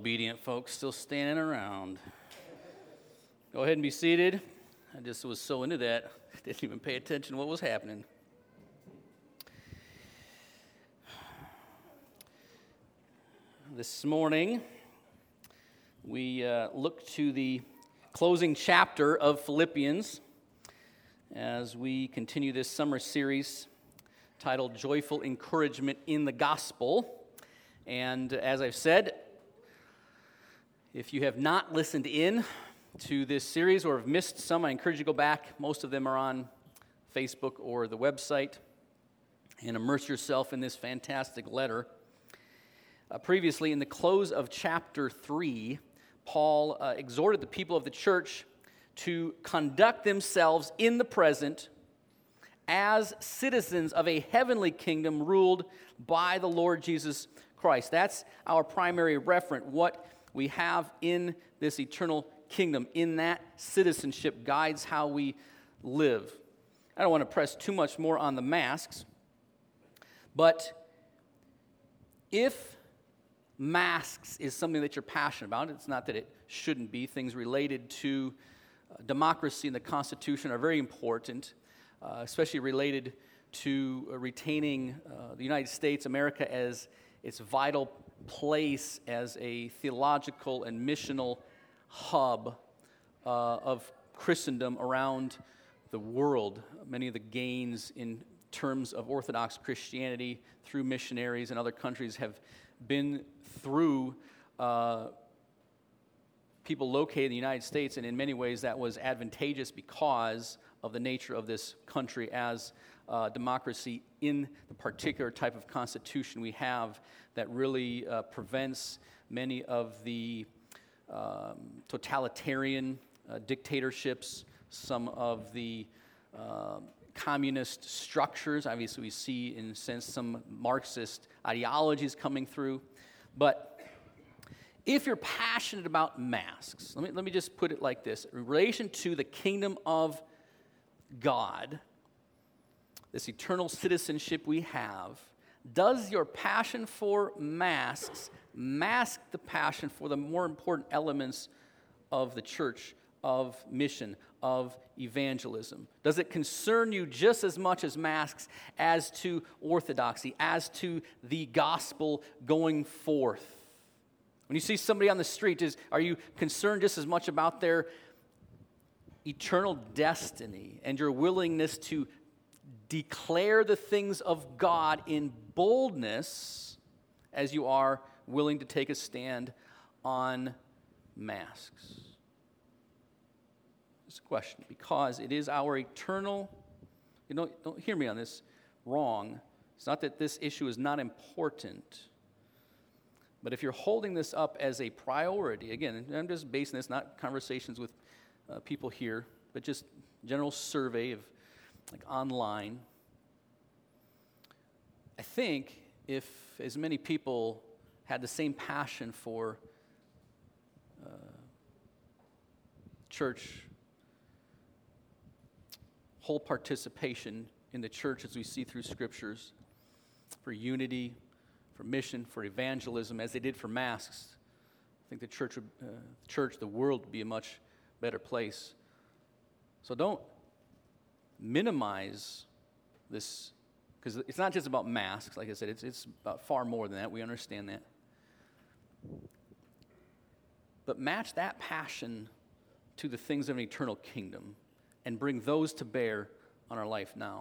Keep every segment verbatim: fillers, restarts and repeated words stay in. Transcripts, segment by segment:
obedient folks still standing around. Go ahead and be seated. I just was so into that, I didn't even pay attention to what was happening. This morning, we uh, look to the closing chapter of Philippians as we continue this summer series titled Joyful Encouragement in the Gospel. And as I've said, if you have not listened in to this series or have missed some, I encourage you to go back. Most of them are on Facebook or the website, and immerse yourself in this fantastic letter. Uh, previously, in the close of chapter three, Paul uh, exhorted the people of the church to conduct themselves in the present as citizens of a heavenly kingdom ruled by the Lord Jesus Christ. That's our primary referent, what we have in this eternal kingdom. In that citizenship guides how we live. I don't want to press too much more on the masks, but if masks is something that you're passionate about, it's not that it shouldn't be. Things related to uh, democracy and the Constitution are very important, uh, especially related to uh, retaining uh, the United States, America, as its vital place as a theological and missional hub uh, of Christendom around the world. Many of the gains in terms of Orthodox Christianity through missionaries in other countries have been through uh, people located in the United States, and in many ways that was advantageous because of the nature of this country as uh, democracy in the particular type of constitution we have that really uh, prevents many of the um, totalitarian uh, dictatorships, some of the uh, communist structures. Obviously, we see, in a sense, some Marxist ideologies coming through. But if you're passionate about masks, let me, let me just put it like this. In relation to the kingdom of God, this eternal citizenship we have, does your passion for masks mask the passion for the more important elements of the church, of mission, of evangelism? Does it concern you just as much as masks as to orthodoxy, as to the gospel going forth? When you see somebody on the street, is, are you concerned just as much about their eternal destiny and your willingness to declare the things of God in boldness as you are willing to take a stand on masks? It's a question, because it is our eternal, you know, don't hear me on this wrong. It's not that this issue is not important, but if you're holding this up as a priority, again, I'm just basing this, not conversations with uh, people here, but just general survey of like online. I think if as many people had the same passion for uh, church, whole participation in the church as we see through scriptures, for unity, for mission, for evangelism, as they did for masks, I think the church, would, uh, church, the world would be a much better place. So don't minimize this, because it's not just about masks. Like I said, it's it's about far more than that. We understand that. But match that passion to the things of an eternal kingdom and bring those to bear on our life now.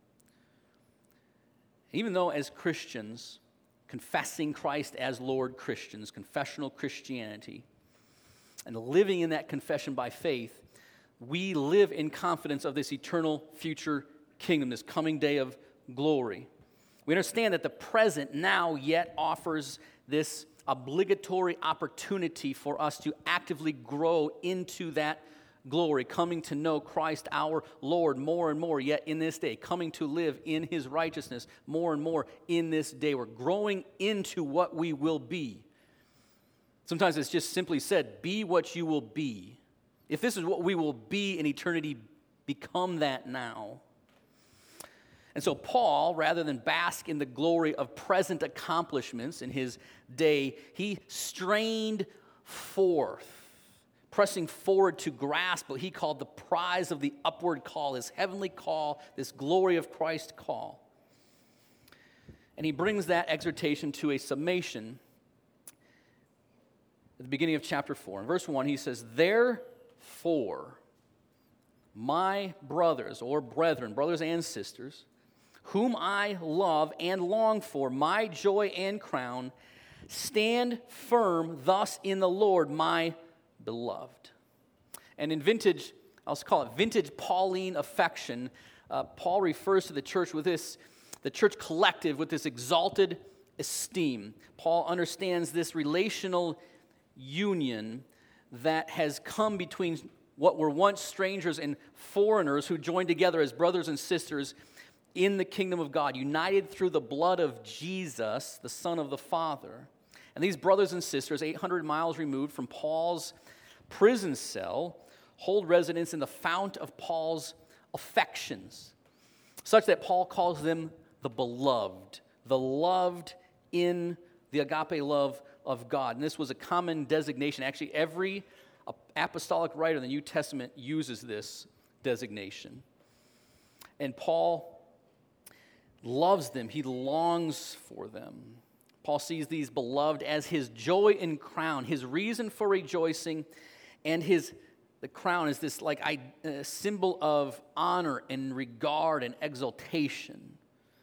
Even though as Christians, confessing Christ as Lord Christians, confessional Christianity, and living in that confession by faith, we live in confidence of this eternal future kingdom, this coming day of glory. We understand that the present now yet offers this obligatory opportunity for us to actively grow into that glory, coming to know Christ our Lord more and more yet in this day, coming to live in His righteousness more and more in this day. We're growing into what we will be. Sometimes it's just simply said, be what you will be. If this is what we will be in eternity, become that now. And so Paul, rather than bask in the glory of present accomplishments in his day, he strained forth, pressing forward to grasp what he called the prize of the upward call, this heavenly call, this glory of Christ call. And he brings that exhortation to a summation at the beginning of chapter four. In verse one, he says, "Therefore, my brothers," or brethren, brothers and sisters, "whom I love and long for, my joy and crown, stand firm thus in the Lord, my beloved." And in vintage, I'll call it vintage Pauline affection, uh, Paul refers to the church with this, the church collective with this exalted esteem. Paul understands this relational union that has come between what were once strangers and foreigners who joined together as brothers and sisters in the kingdom of God, united through the blood of Jesus, the Son of the Father. And these brothers and sisters, eight hundred miles removed from Paul's prison cell, hold residence in the fount of Paul's affections, such that Paul calls them the beloved, the loved in the agape love of God. And this was a common designation. Actually, every apostolic writer in the New Testament uses this designation. And Paul loves them. He longs for them. Paul sees these beloved as his joy and crown, his reason for rejoicing, and his the crown is this like a symbol of honor and regard and exaltation.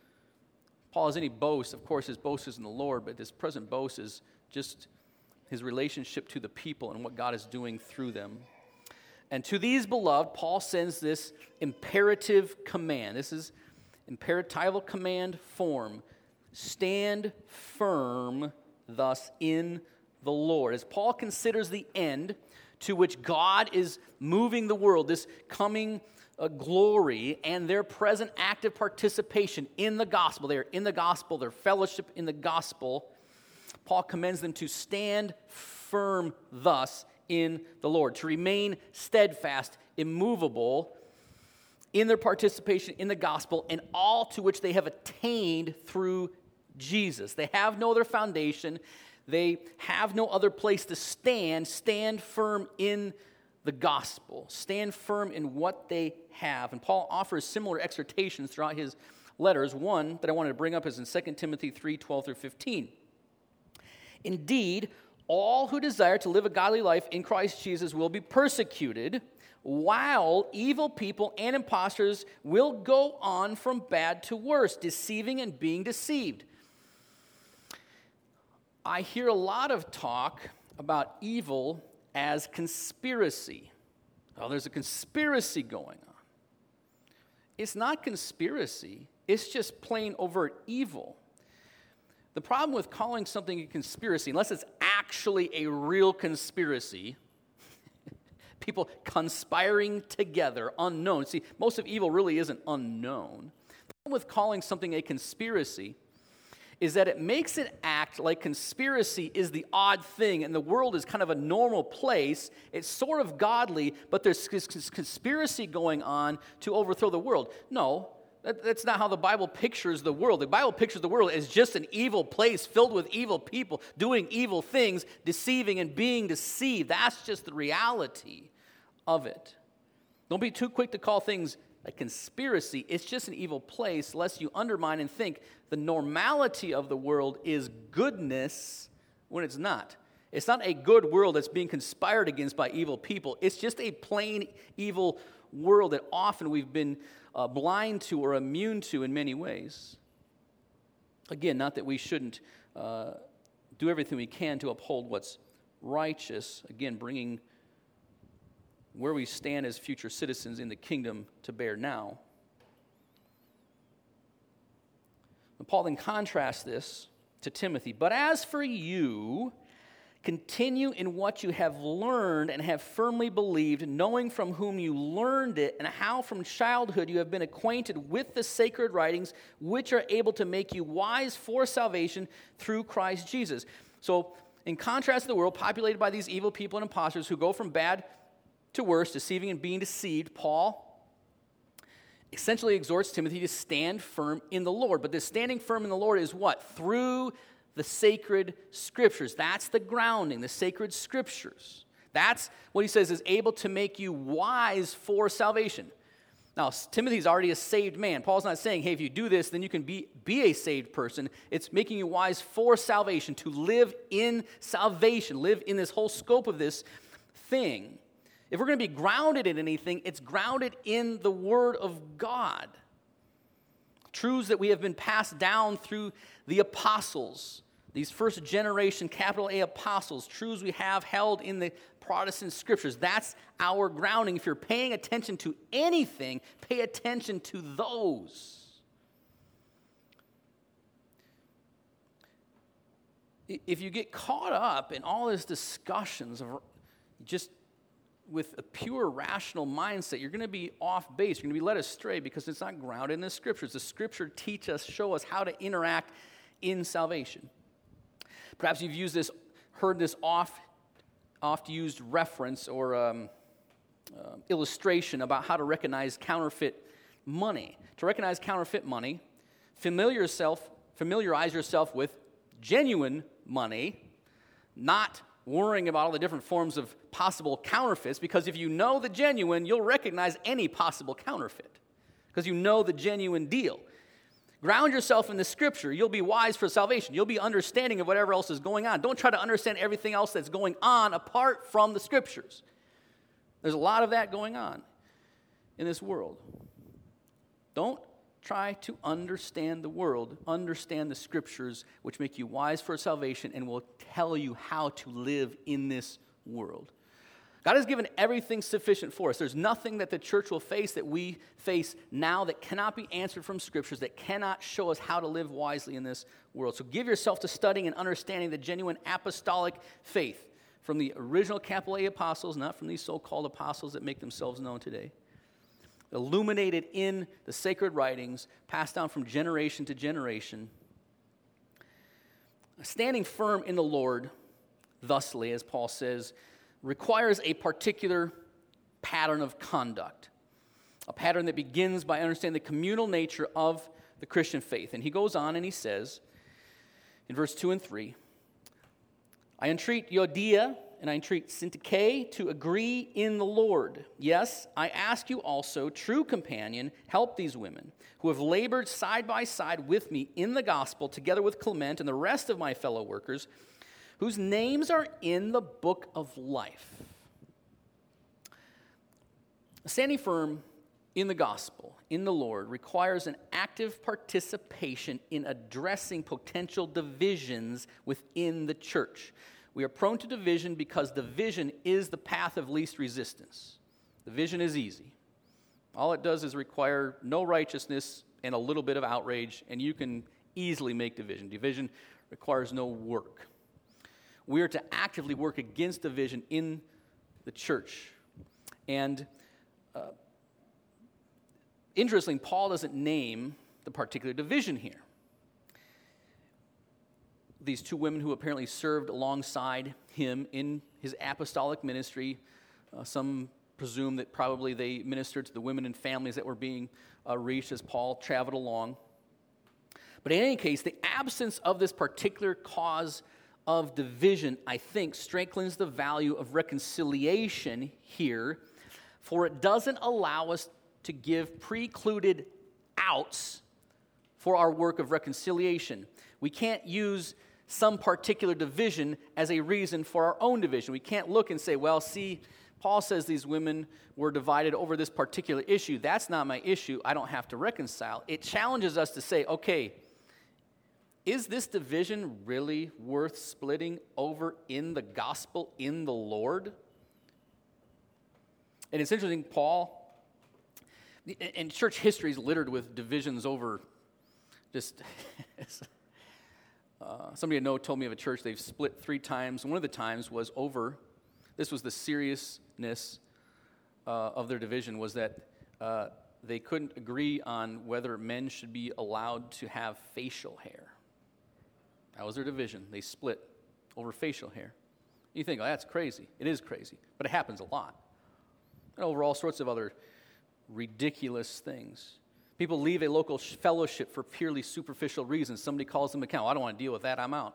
Paul has any boast, of course, his boast is in the Lord, but this present boast is just his relationship to the people and what God is doing through them. And to these beloved, Paul sends this imperative command. This is imperatival command form. Stand firm thus in the Lord. As Paul considers the end to which God is moving the world, this coming uh, glory and their present active participation in the gospel. They are in the gospel, their fellowship in the gospel. Paul commends them to stand firm thus in the Lord, to remain steadfast, immovable in their participation in the gospel and all to which they have attained through Jesus. They have no other foundation. They have no other place to stand. Stand firm in the gospel. Stand firm in what they have. And Paul offers similar exhortations throughout his letters. One that I wanted to bring up is in Second Timothy three, twelve through fifteen. "Indeed, all who desire to live a godly life in Christ Jesus will be persecuted, while evil people and impostors will go on from bad to worse, deceiving and being deceived." I hear a lot of talk about evil as conspiracy. Oh, there's a conspiracy going on. It's not conspiracy. It's just plain overt evil. The problem with calling something a conspiracy, unless it's actually a real conspiracy, people conspiring together, unknown. See, most of evil really isn't unknown. The problem with calling something a conspiracy is that it makes it act like conspiracy is the odd thing and the world is kind of a normal place. It's sort of godly, but there's conspiracy going on to overthrow the world. No, that, that's not how the Bible pictures the world. The Bible pictures the world as just an evil place filled with evil people doing evil things, deceiving and being deceived. That's just the reality of it. Don't be too quick to call things a conspiracy. It's just an evil place, lest you undermine and think the normality of the world is goodness when it's not. It's not a good world that's being conspired against by evil people. It's just a plain evil world that often we've been uh, blind to or immune to in many ways. Again, not that we shouldn't uh, do everything we can to uphold what's righteous. Again, bringing where we stand as future citizens in the kingdom to bear now. And Paul then contrasts this to Timothy. "But as for you, continue in what you have learned and have firmly believed, knowing from whom you learned it, and how from childhood you have been acquainted with the sacred writings, which are able to make you wise for salvation through Christ Jesus." So, in contrast to the world populated by these evil people and imposters who go from bad to worse, deceiving and being deceived, Paul essentially exhorts Timothy to stand firm in the Lord. But this standing firm in the Lord is what? Through the sacred scriptures. That's the grounding, the sacred scriptures. That's what he says is able to make you wise for salvation. Now, Timothy's already a saved man. Paul's not saying, hey, if you do this, then you can be, be a saved person. It's making you wise for salvation, to live in salvation, live in this whole scope of this thing. If we're going to be grounded in anything, it's grounded in the Word of God. Truths that we have been passed down through the apostles, these first generation, capital A apostles, truths we have held in the Protestant scriptures. That's our grounding. If you're paying attention to anything, pay attention to those. If you get caught up in all these discussions of just with a pure rational mindset, you're going to be off base. You're going to be led astray because it's not grounded in the scriptures. The scripture teach us, show us how to interact in salvation. Perhaps you've used this, heard this oft, oft used reference or um, uh, illustration about how to recognize counterfeit money. To recognize counterfeit money, familiar yourself, familiarize yourself with genuine money, not worrying about all the different forms of possible counterfeits, because if you know the genuine, you'll recognize any possible counterfeit, because you know the genuine deal. Ground yourself in the scripture. You'll be wise for salvation. You'll be understanding of whatever else is going on. Don't try to understand everything else that's going on apart from the scriptures. There's a lot of that going on in this world. Don't try to understand the world. Understand the scriptures, which make you wise for salvation and will tell you how to live in this world. God has given everything sufficient for us. There's nothing that the church will face that we face now that cannot be answered from scriptures, that cannot show us how to live wisely in this world. So give yourself to studying and understanding the genuine apostolic faith from the original capital A apostles, not from these so-called apostles that make themselves known today. Illuminated in the sacred writings, passed down from generation to generation. Standing firm in the Lord, thusly, as Paul says, requires a particular pattern of conduct, a pattern that begins by understanding the communal nature of the Christian faith. And he goes on and he says, in verse two and three, I entreat Euodia and I entreat Syntyche to agree in the Lord. Yes, I ask you also, true companion, help these women who have labored side by side with me in the gospel, together with Clement and the rest of my fellow workers, whose names are in the book of life. Standing firm in the gospel, in the Lord, requires an active participation in addressing potential divisions within the church. We are prone to division because division is the path of least resistance. Division is easy. All it does is require no righteousness and a little bit of outrage, and you can easily make division. Division requires no work. We are to actively work against division in the church. And uh, interestingly, Paul doesn't name the particular division here. These two women who apparently served alongside him in his apostolic ministry, uh, some presume that probably they ministered to the women and families that were being uh, reached as Paul traveled along. But in any case, the absence of this particular cause of division, I think, strengthens the value of reconciliation here, for it doesn't allow us to give precluded outs for our work of reconciliation. We can't use some particular division as a reason for our own division. We can't look and say, well, see, Paul says these women were divided over this particular issue. That's not my issue. I don't have to reconcile. It challenges us to say, okay, is this division really worth splitting over in the gospel, in the Lord? And it's interesting, Paul, and church history is littered with divisions over just, uh, somebody I know told me of a church they've split three times. One of the times was over, this was the seriousness uh, of their division, was that uh, they couldn't agree on whether men should be allowed to have facial hair. That was their division. They split over facial hair. You think, oh, that's crazy. It is crazy, but it happens a lot. And over all sorts of other ridiculous things. People leave a local fellowship for purely superficial reasons. Somebody calls them account. I don't want to deal with that. I'm out.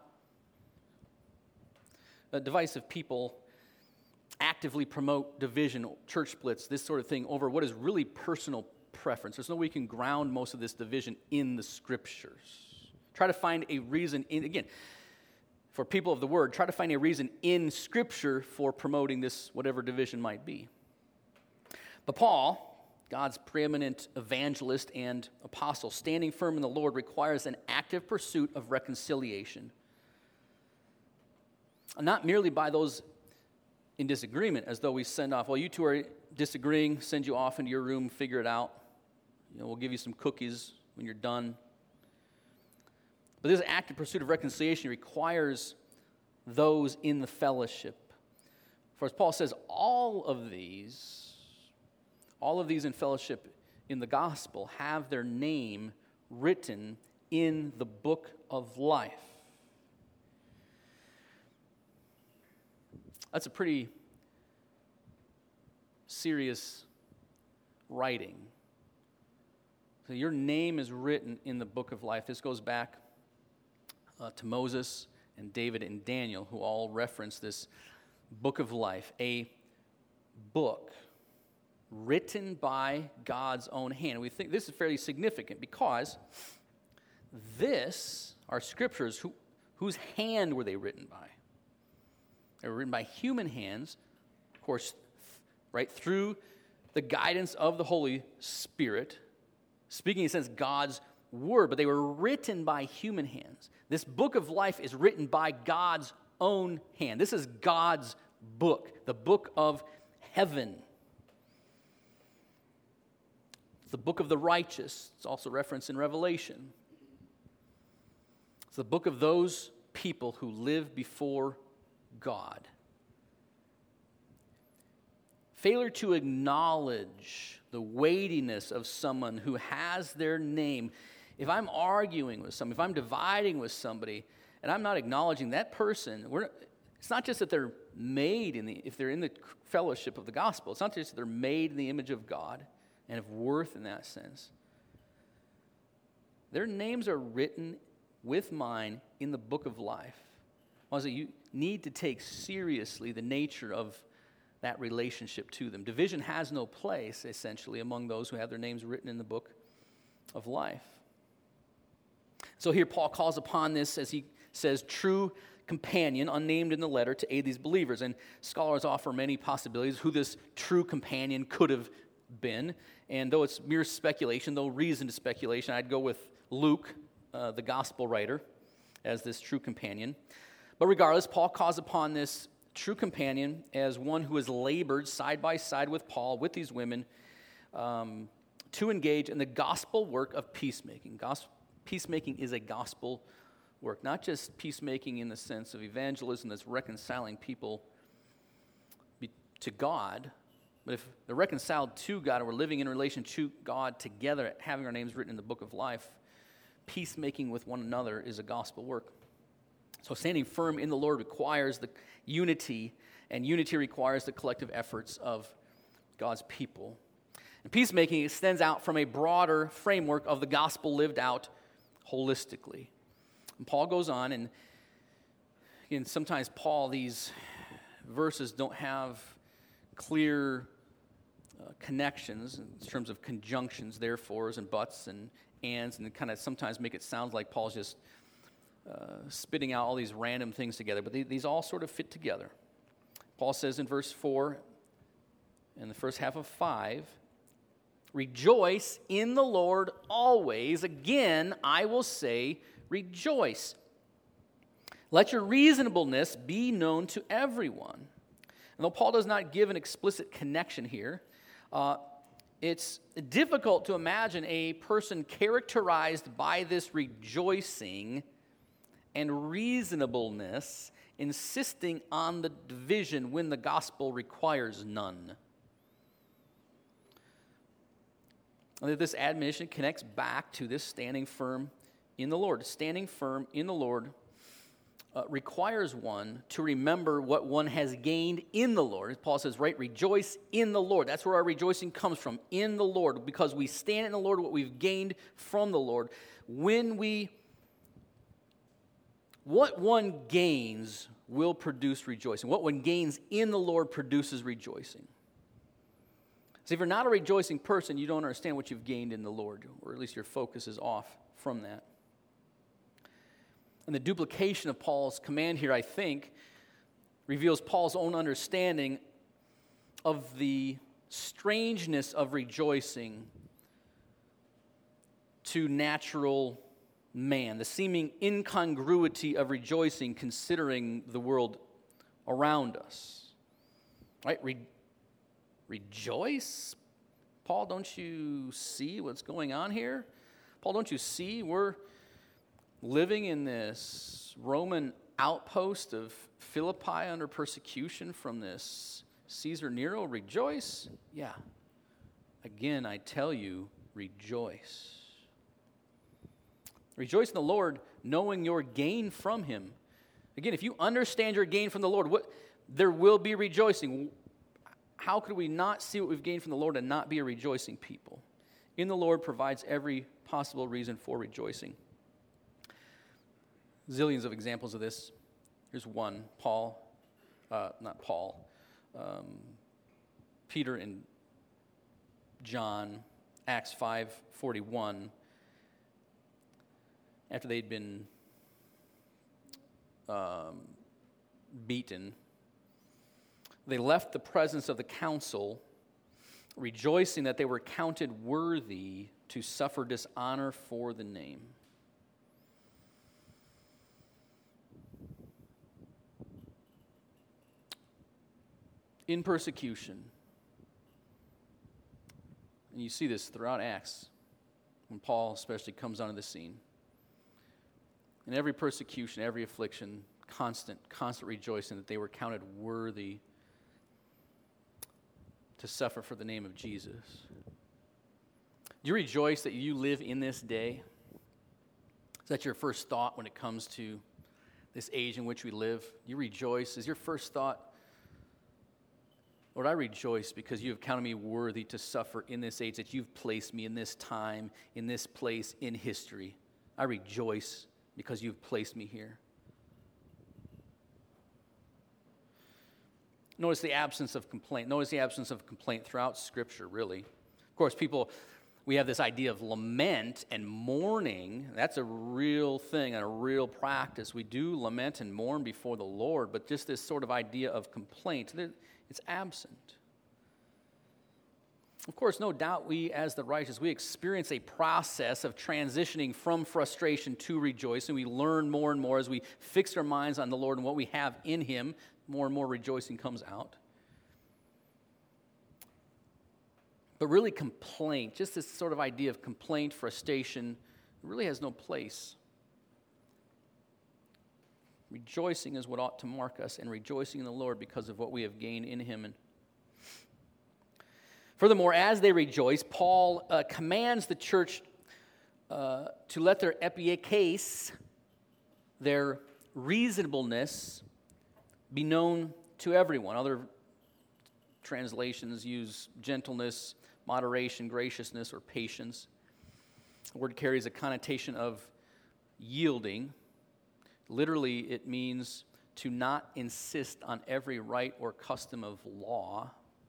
A divisive people actively promote division, church splits, this sort of thing over what is really personal preference. There's no way you can ground most of this division in the Scriptures. Try to find a reason in, again, for people of the Word, try to find a reason in Scripture for promoting this, whatever division might be. But Paul, God's preeminent evangelist and apostle, standing firm in the Lord requires an active pursuit of reconciliation. Not merely by those in disagreement, as though we send off, well, you two are disagreeing, send you off into your room, figure it out. You know, we'll give you some cookies when you're done. But this active pursuit of reconciliation requires those in the fellowship. For as Paul says, all of these, all of these in fellowship in the gospel have their name written in the book of life. That's a pretty serious writing. So your name is written in the book of life. This goes back uh, to Moses and David and Daniel, who all reference this book of life, a book written by God's own hand. We think this is fairly significant because this are scriptures. Who, whose hand were they written by? They were written by human hands, of course, right, through the guidance of the Holy Spirit, speaking in a sense God's word, but they were written by human hands. This book of life is written by God's own hand. This is God's book, the book of heaven. It's the book of the righteous. It's also referenced in Revelation. It's the book of those people who live before God. Failure to acknowledge the weightiness of someone who has their name. If I'm arguing with somebody, if I'm dividing with somebody, and I'm not acknowledging that person, we're, it's not just that they're made in the, if they're in the fellowship of the gospel, it's not just that they're made in the image of God and of worth in that sense. Their names are written with mine in the book of life. Also, you need to take seriously the nature of that relationship to them. Division has no place, essentially, among those who have their names written in the book of life. So here Paul calls upon this, as he says, true companion, unnamed in the letter, to aid these believers. And scholars offer many possibilities who this true companion could have been. And though it's mere speculation, though reasoned speculation, I'd go with Luke, uh, the gospel writer, as this true companion. But regardless, Paul calls upon this true companion as one who has labored side by side with Paul, with these women, um, to engage in the gospel work of peacemaking. Gospel, peacemaking is a gospel work, not just peacemaking in the sense of evangelism that's reconciling people be, to God, but if they're reconciled to God and we're living in relation to God together, having our names written in the book of life, peacemaking with one another is a gospel work. So standing firm in the Lord requires the unity, and unity requires the collective efforts of God's people. And peacemaking extends out from a broader framework of the gospel lived out holistically. And Paul goes on, and again, sometimes Paul, these verses don't have clear uh, connections in terms of conjunctions, therefores, and buts, and ands, and kind of sometimes make it sound like Paul's just Uh, spitting out all these random things together, but they, these all sort of fit together. Paul says in verse four, in the first half of five, rejoice in the Lord always. Again, I will say, rejoice. Let your reasonableness be known to everyone. And though Paul does not give an explicit connection here, uh, it's difficult to imagine a person characterized by this rejoicing and reasonableness, insisting on the division when the gospel requires none. And this admonition connects back to this standing firm in the Lord. Standing firm in the Lord uh, requires one to remember what one has gained in the Lord. As Paul says, right, rejoice in the Lord. That's where our rejoicing comes from, in the Lord, because we stand in the Lord, what we've gained from the Lord. When we, what one gains will produce rejoicing. What one gains in the Lord produces rejoicing. So if you're not a rejoicing person, you don't understand what you've gained in the Lord, or at least your focus is off from that. And the duplication of Paul's command here, I think, reveals Paul's own understanding of the strangeness of rejoicing to natural man, the seeming incongruity of rejoicing considering the world around us. Right? Re- rejoice? Paul, don't you see what's going on here? Paul, don't you see we're living in this Roman outpost of Philippi under persecution from this Caesar Nero? Rejoice? Yeah. Again, I tell you, rejoice. Rejoice in the Lord, knowing your gain from him. Again, if you understand your gain from the Lord, what, there will be rejoicing. How could we not see what we've gained from the Lord and not be a rejoicing people? In the Lord provides every possible reason for rejoicing. Zillions of examples of this. Here's one. Paul, uh, not Paul, um, Peter and John, Acts five forty-one. After they'd been um, beaten, they left the presence of the council, rejoicing that they were counted worthy to suffer dishonor for the name. In persecution, and you see this throughout Acts, when Paul especially comes onto the scene. In every persecution, every affliction, constant, constant rejoicing that they were counted worthy to suffer for the name of Jesus. Do you rejoice that you live in this day? Is that your first thought when it comes to this age in which we live? Do you rejoice? Is your first thought, Lord, I rejoice because you have counted me worthy to suffer in this age, that you've placed me in this time, in this place, in history. I rejoice because you've placed me here. Notice the absence of complaint. Notice the absence of complaint throughout Scripture, really. Of course, people, we have this idea of lament and mourning. That's a real thing and a real practice. We do lament and mourn before the Lord, but just this sort of idea of complaint, it's absent. Of course, no doubt we, as the righteous, we experience a process of transitioning from frustration to rejoicing. We learn more and more as we fix our minds on the Lord and what we have in Him. More and more rejoicing comes out. But really complaint, just this sort of idea of complaint, frustration, really has no place. Rejoicing is what ought to mark us, and rejoicing in the Lord because of what we have gained in Him. And furthermore, as they rejoice, Paul uh, commands the church uh, to let their epieikes, their reasonableness, be known to everyone. Other translations use gentleness, moderation, graciousness, or patience. The word carries a connotation of yielding. Literally, it means to not insist on every right or custom of law.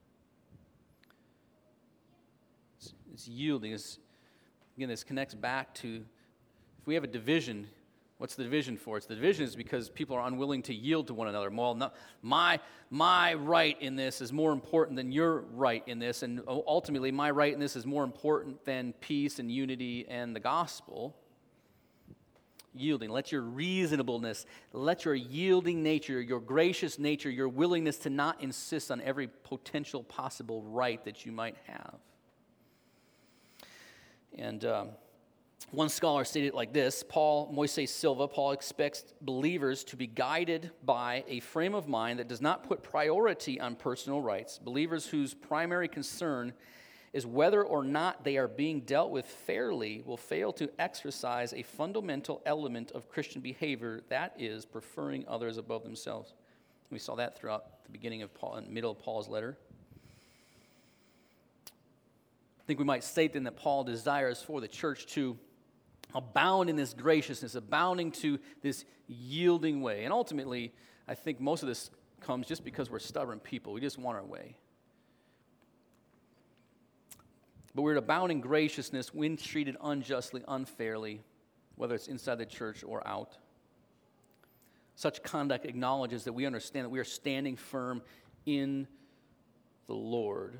It's, it's yielding. It's, again, this connects back to, if we have a division, what's the division for? It's the division is because people are unwilling to yield to one another. Well, no, my, my right in this is more important than your right in this, and ultimately my right in this is more important than peace and unity and the gospel. Yielding. Let your reasonableness, let your yielding nature, your gracious nature, your willingness to not insist on every potential possible right that you might have. And um, one scholar stated it like this: Paul Moises Silva, Paul expects believers to be guided by a frame of mind that does not put priority on personal rights. Believers whose primary concern is whether or not they are being dealt with fairly will fail to exercise a fundamental element of Christian behavior, that is, preferring others above themselves. We saw that throughout the beginning of Paul and middle of Paul's letter. I think we might state then that Paul desires for the church to abound in this graciousness, abounding to this yielding way. And ultimately, I think most of this comes just because we're stubborn people. We just want our way. But we're to abound in graciousness when treated unjustly, unfairly, whether it's inside the church or out. Such conduct acknowledges that we understand that we are standing firm in the Lord.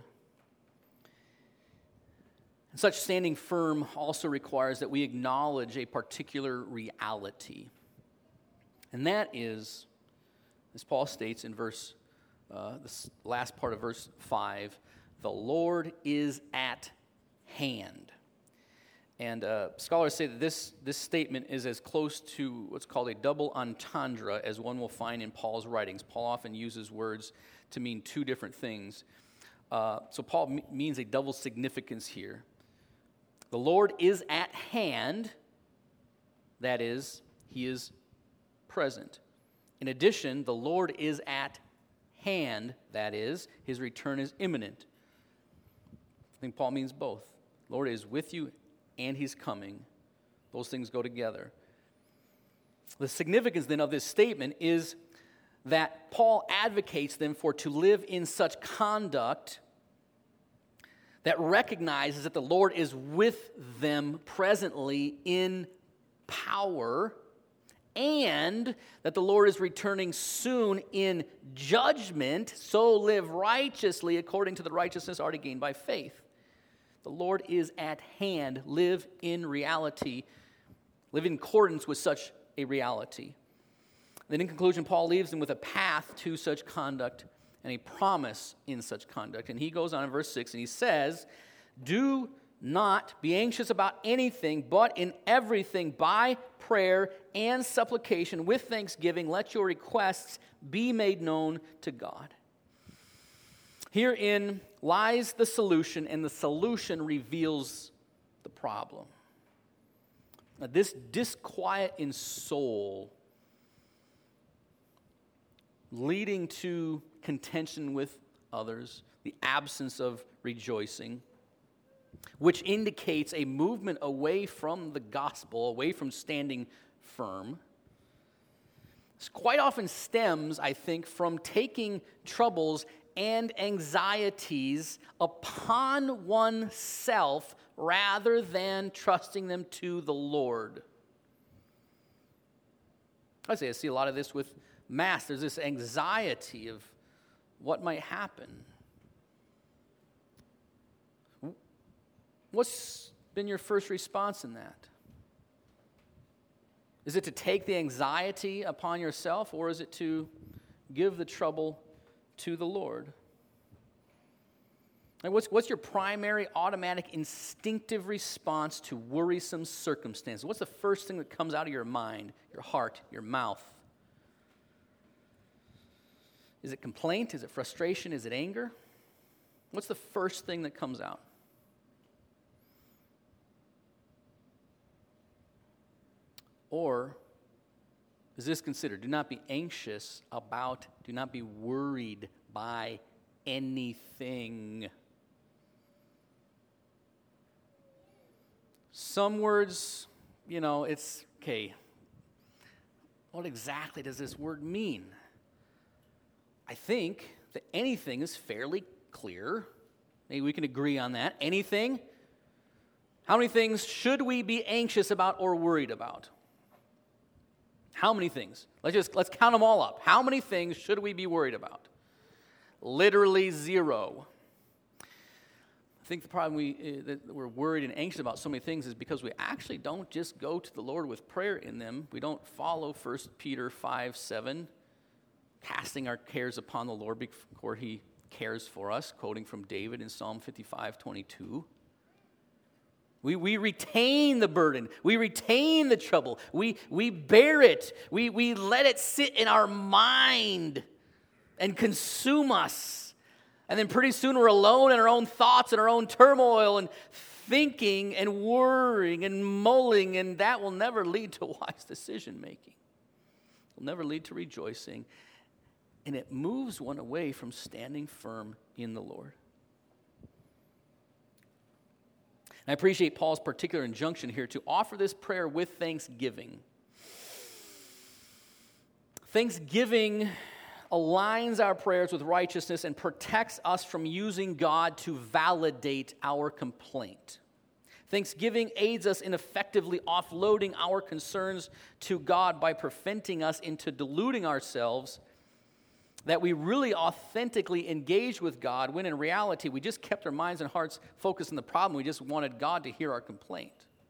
And such standing firm also requires that we acknowledge a particular reality. And that is, as Paul states in verse, uh, the last part of verse five, the Lord is at hand. And uh, scholars say that this, this statement is as close to what's called a double entendre as one will find in Paul's writings. Paul often uses words to mean two different things. Uh, so Paul m- means a double significance here. The Lord is at hand, that is, he is present. In addition, the Lord is at hand, that is, his return is imminent. I think Paul means both. The Lord is with you and he's coming. Those things go together. The significance then of this statement is that Paul advocates them for to live in such conduct that recognizes that the Lord is with them presently in power, and that the Lord is returning soon in judgment, so live righteously according to the righteousness already gained by faith. The Lord is at hand. Live in reality. Live in accordance with such a reality. Then in conclusion, Paul leaves them with a path to such conduct and a promise in such conduct. And he goes on in verse six and he says, do not be anxious about anything, but in everything by prayer and supplication with thanksgiving, let your requests be made known to God. Herein lies the solution, and the solution reveals the problem. Now, this disquiet in soul, leading to contention with others, the absence of rejoicing, which indicates a movement away from the gospel, away from standing firm, this quite often stems, I think, from taking troubles and anxieties upon oneself rather than trusting them to the Lord. I say I see a lot of this with Mass. There's this anxiety of what might happen. What's been your first response in that? Is it to take the anxiety upon yourself, or is it to give the trouble to the Lord? Like what's, what's your primary, automatic, instinctive response to worrisome circumstances? What's the first thing that comes out of your mind, your heart, your mouth? Is it complaint? Is it frustration? Is it anger? What's the first thing that comes out? Or is this considered? Do not be anxious about, do not be worried by anything. Some words, you know, it's, okay, what exactly does this word mean? I think that anything is fairly clear. Maybe we can agree on that. Anything? How many things should we be anxious about or worried about? How many things? Let's just let's count them all up. How many things should we be worried about? Literally zero. I think the problem we uh, that we're worried and anxious about so many things is because we actually don't just go to the Lord with prayer in them. We don't follow First Peter five seven, casting our cares upon the Lord before He cares for us, quoting from David in Psalm fifty-five twenty-two. We, we retain the burden. We retain the trouble. We, we bear it. We, we let it sit in our mind and consume us And then pretty soon we're alone in our own thoughts and our own turmoil and thinking and worrying and mulling, and that will never lead to wise decision making. It will never lead to rejoicing. And it moves one away from standing firm in the Lord. And I appreciate Paul's particular injunction here to offer this prayer with thanksgiving. Thanksgiving aligns our prayers with righteousness and protects us from using God to validate our complaint. Thanksgiving aids us in effectively offloading our concerns to God by preventing us into deluding ourselves that we really authentically engaged with God, when in reality we just kept our minds and hearts focused on the problem. We just wanted God to hear our complaint.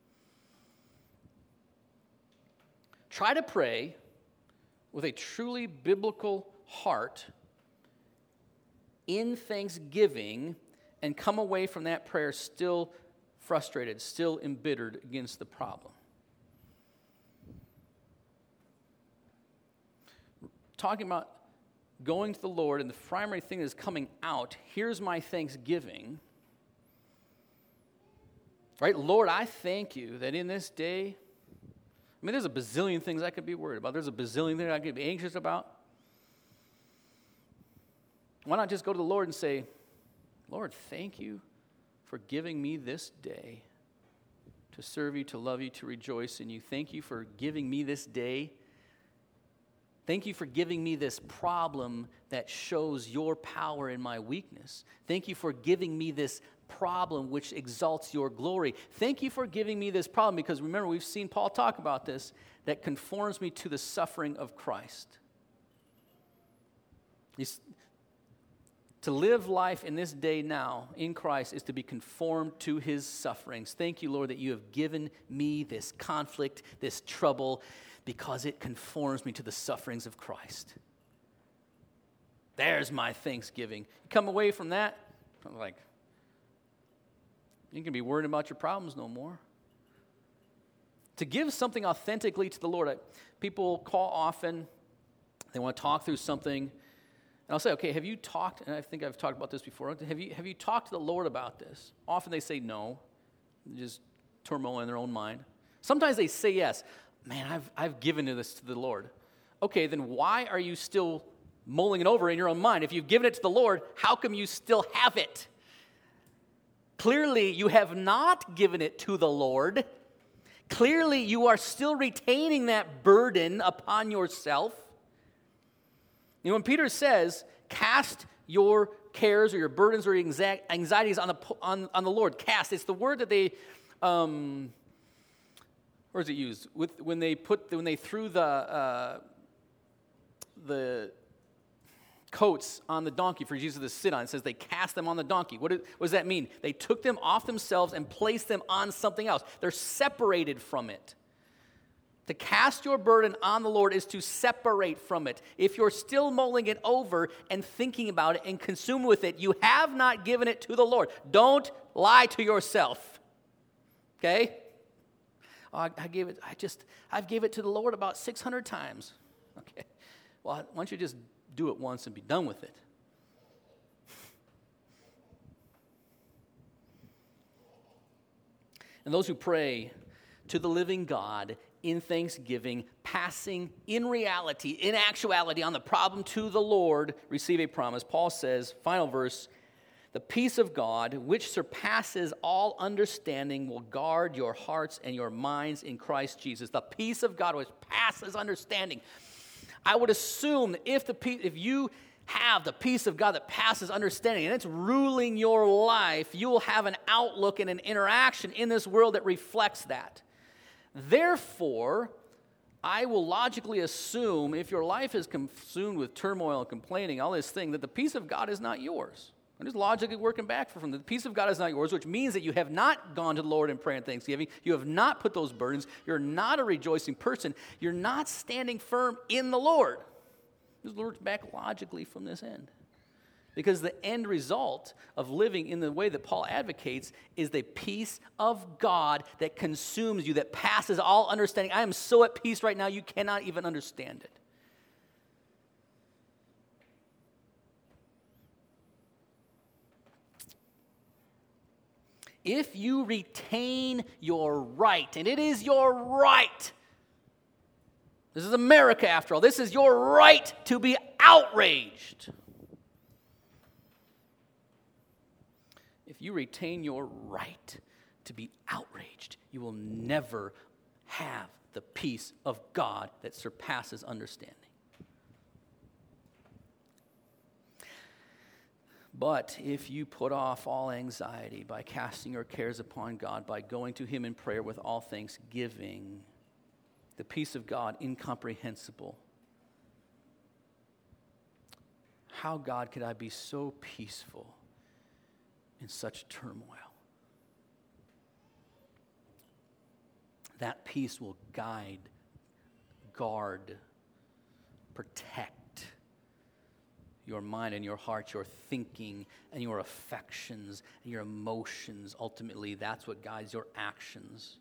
Try to pray with a truly biblical heart in thanksgiving and come away from that prayer still frustrated, still embittered against the problem. Talking about going to the Lord, and the primary thing that is coming out, here's my thanksgiving. Right? Lord, I thank you that in this day, I mean, there's a bazillion things I could be worried about. There's a bazillion things I could be anxious about. Why not just go to the Lord and say, Lord, thank you for giving me this day to serve you, to love you, to rejoice in you. Thank you for giving me this day. Thank you for giving me this problem that shows your power in my weakness. Thank you for giving me this problem which exalts your glory. Thank you for giving me this problem, because remember, we've seen Paul talk about this, that conforms me to the suffering of Christ. He's, to live life in this day now in Christ is to be conformed to his sufferings. Thank you, Lord, that you have given me this conflict, this trouble, because it conforms me to the sufferings of Christ. There's my thanksgiving. You come away from that, I'm like, you can be worried about your problems no more. To give something authentically to the Lord, I, people call often, they want to talk through something, and I'll say, okay, have you talked, and I think I've talked about this before, have you, have you talked to the Lord about this? Often they say no, just turmoil in their own mind. Sometimes they say yes. Man, I've I've given this to the Lord. Okay, then why are you still mulling it over in your own mind? If you've given it to the Lord, how come you still have it? Clearly, you have not given it to the Lord. Clearly, you are still retaining that burden upon yourself. You know, when Peter says, cast your cares or your burdens or your anxieties on the on, on the Lord, cast, it's the word that they... Um, Where is it used? With, when they put when they threw the uh, the coats on the donkey for Jesus to sit on, it says they cast them on the donkey. What, did, what does that mean? They took them off themselves and placed them on something else. They're separated from it. To cast your burden on the Lord is to separate from it. If you're still mulling it over and thinking about it and consumed with it, you have not given it to the Lord. Don't lie to yourself. Okay? Oh, I gave it, I just, I've gave it to the Lord about six hundred times. Okay. Well, why don't you just do it once and be done with it? And those who pray to the living God in thanksgiving, passing in reality, in actuality, on the problem to the Lord, receive a promise. Paul says, final verse, the peace of God, which surpasses all understanding, will guard your hearts and your minds in Christ Jesus. The peace of God, which passes understanding. I would assume that if the peace, if you have the peace of God that passes understanding, and it's ruling your life, you will have an outlook and an interaction in this world that reflects that. Therefore, I will logically assume, if your life is consumed with turmoil and complaining, all this thing, that the peace of God is not yours. I'm just logically working back from the peace of God is not yours, which means that you have not gone to the Lord in prayer and thanksgiving. You have not put those burdens. You're not a rejoicing person. You're not standing firm in the Lord. Just work back logically from this end. Because the end result of living in the way that Paul advocates is the peace of God that consumes you, that passes all understanding. I am so at peace right now, you cannot even understand it. if you retain your right, and it is your right, this is America after all, this is your right to be outraged. If you retain your right to be outraged, you will never have the peace of God that surpasses understanding. But if you put off all anxiety by casting your cares upon God, by going to Him in prayer with all thanksgiving, the peace of God incomprehensible. How, God, could I be so peaceful in such turmoil? That peace will guide, guard, protect your mind and your heart, your thinking and your affections and your emotions. Ultimately, that's what guides your actions.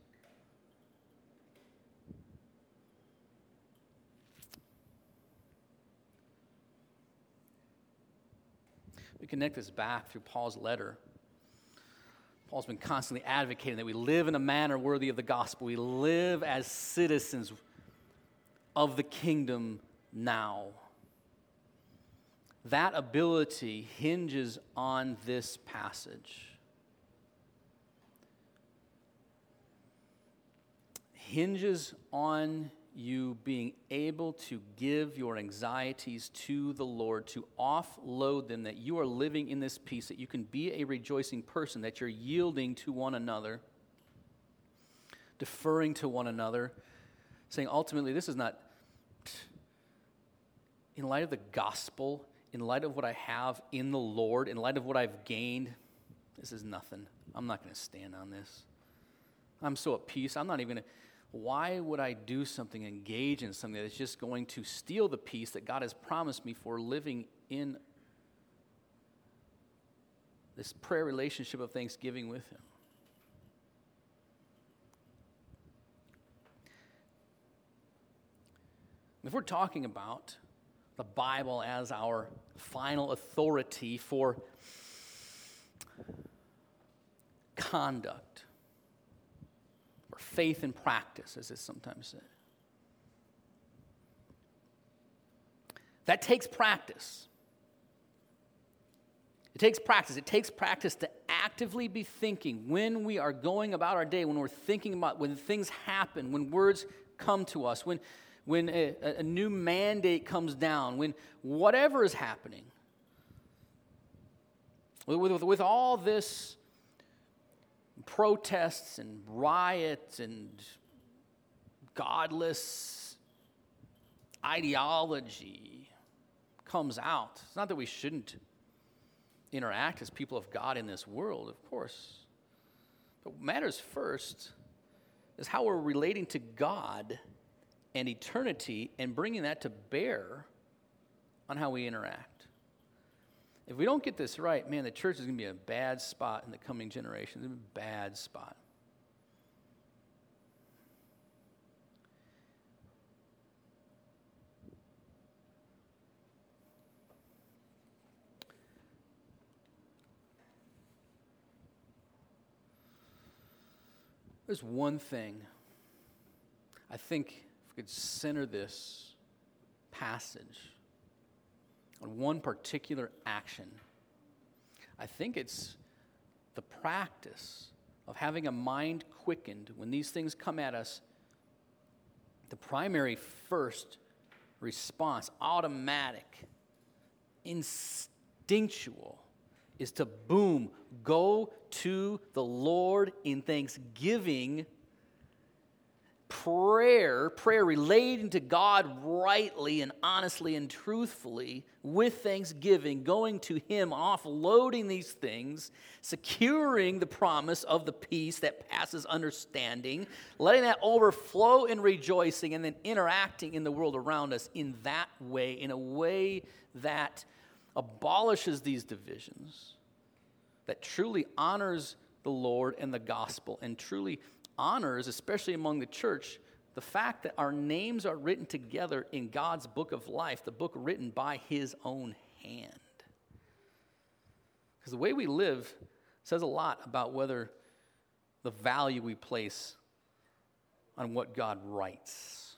We connect this back through Paul's letter. Paul's been constantly advocating that we live in a manner worthy of the gospel. We live as citizens of the kingdom now. That ability hinges on this passage. Hinges on you being able to give your anxieties to the Lord, to offload them, that you are living in this peace, that you can be a rejoicing person, that you're yielding to one another, deferring to one another, saying ultimately this is not, in light of the gospel, in light of what I have in the Lord, in light of what I've gained, this is nothing. I'm not going to stand on this. I'm so at peace. I'm not even going to. Why would I do something, engage in something that's just going to steal the peace that God has promised me for living in this prayer relationship of thanksgiving with Him? If we're talking about the Bible as our final authority for conduct, or faith and practice, as it's sometimes said, that takes practice. It takes practice. It takes practice to actively be thinking when we are going about our day, when we're thinking about, when things happen, when words come to us, when when a, a new mandate comes down, when whatever is happening. With, with, with all this protests and riots and godless ideology comes out, it's not that we shouldn't interact as people of God in this world, of course. But what matters first is how we're relating to God and eternity and bringing that to bear on how we interact. If we don't get this right, man, the church is going to be in a bad spot in the coming generations. It's going to be a bad spot. There's one thing I think if we could center this passage on one particular action, I think it's the practice of having a mind quickened when these things come at us. The primary first response, automatic, instinctual, is to boom, go to the Lord in thanksgiving, prayer, prayer relating to God rightly and honestly and truthfully with thanksgiving, going to Him, offloading these things, securing the promise of the peace that passes understanding, letting that overflow in rejoicing, and then interacting in the world around us in that way, in a way that abolishes these divisions, that truly honors the Lord and the gospel, and truly honors, especially among the church, the fact that our names are written together in God's book of life, the book written by His own hand. Because the way we live says a lot about whether the value we place on what God writes.